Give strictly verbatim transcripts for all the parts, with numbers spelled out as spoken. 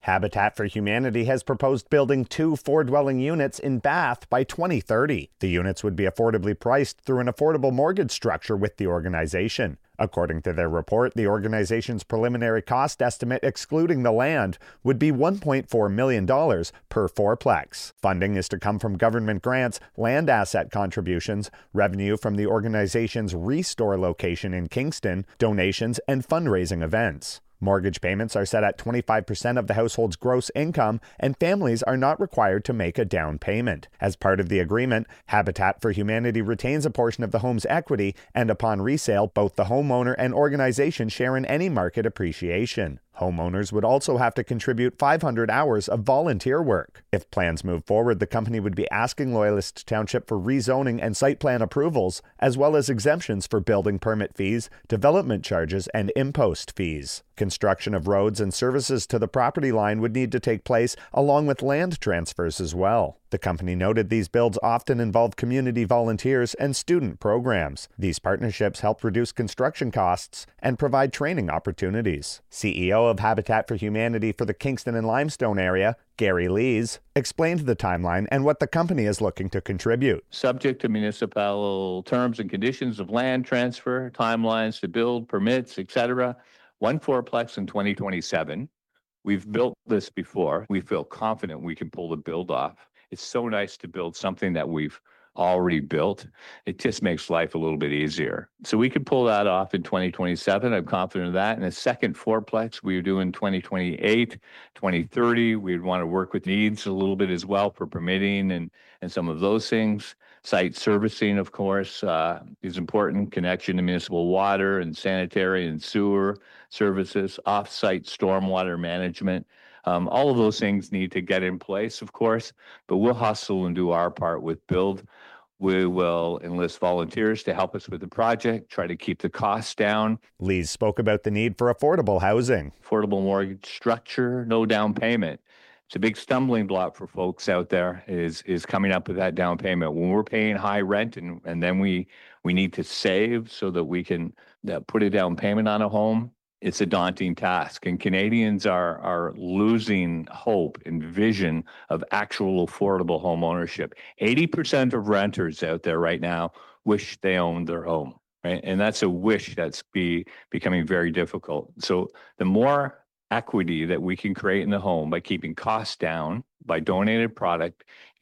Habitat for Humanity has proposed building two four-dwelling units in Bath by twenty thirty. The units would be affordably priced through an affordable mortgage structure with the organization. According to their report, the organization's preliminary cost estimate, excluding the land, would be one point four million dollars per fourplex. Funding is to come from government grants, land asset contributions, revenue from the organization's Restore location in Kingston, donations, and fundraising events. Mortgage payments are set at twenty-five percent of the household's gross income, and families are not required to make a down payment. As part of the agreement, Habitat for Humanity retains a portion of the home's equity, and upon resale, both the homeowner and organization share in any market appreciation. Homeowners would also have to contribute five hundred hours of volunteer work. If plans move forward, the company would be asking Loyalist Township for rezoning and site plan approvals, as well as exemptions for building permit fees, development charges, and impost fees. Construction of roads and services to the property line would need to take place, along with land transfers as well. The company noted these builds often involve community volunteers and student programs. These partnerships help reduce construction costs and provide training opportunities. C E O of Habitat for Humanity for the Kingston and Limestone area, Gary Lees, explained the timeline and what the company is looking to contribute. Subject to municipal terms and conditions of land transfer, timelines to build, permits, et cetera. One fourplex in twenty twenty-seven. We've built this before. We feel confident we can pull the build off. It's so nice to build something that we've already built. It just makes life a little bit easier. So we could pull that off in twenty twenty-seven. I'm confident of that. And a second fourplex we are doing twenty twenty-eight, twenty thirty. We'd want to work with needs a little bit as well for permitting and, and some of those things. Site servicing, of course, uh, is important. Connection to municipal water and sanitary and sewer services, off-site stormwater management. Um, all of those things need to get in place, of course, but we'll hustle and do our part with build. We will enlist volunteers to help us with the project, try to keep the costs down. Lees spoke about the need for affordable housing. Affordable mortgage structure, no down payment. It's a big stumbling block for folks out there is is coming up with that down payment. When we're paying high rent and, and then we, we need to save so that we can uh, put a down payment on a home, it's a daunting task, and Canadians are are losing hope and vision of actual affordable home ownership. eighty percent of renters out there right now wish they owned their home, right? And that's a wish that's be becoming very difficult. So the more equity that we can create in the home by keeping costs down, by donated product,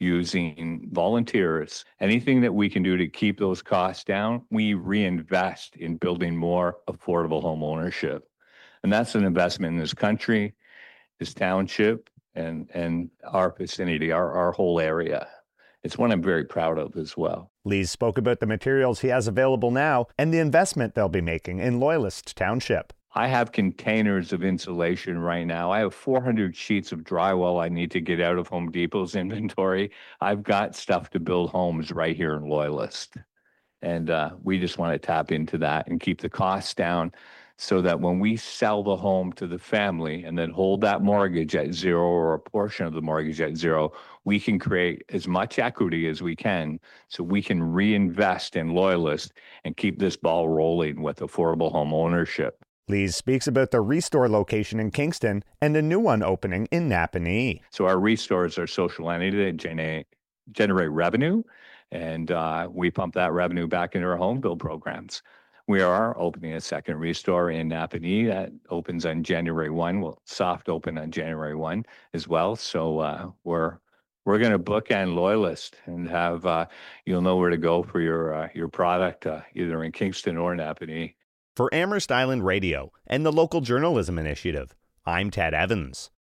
using volunteers, anything that we can do to keep those costs down, we reinvest in building more affordable home ownership. And that's an investment in this country, this township, and, and our vicinity, our, our whole area. It's one I'm very proud of as well. Lees spoke about the materials he has available now and the investment they'll be making in Loyalist Township. I have containers of insulation right now. I have four hundred sheets of drywall I need to get out of Home Depot's inventory. I've got stuff to build homes right here in Loyalist. And uh, we just want to tap into that and keep the costs down so that when we sell the home to the family and then hold that mortgage at zero or a portion of the mortgage at zero, we can create as much equity as we can so we can reinvest in Loyalist and keep this ball rolling with affordable home ownership. Lees speaks about the Restore location in Kingston and a new one opening in Napanee. So our Restores are social entity that generate, generate revenue, and uh, we pump that revenue back into our home build programs. We are opening a second Restore in Napanee that opens on January first. We'll soft open on January first as well. So uh, we're we're going to bookend Loyalist and have uh, you'll know where to go for your uh, your product uh, either in Kingston or Napanee. For Amherst Island Radio and the Local Journalism Initiative, I'm Ted Evans.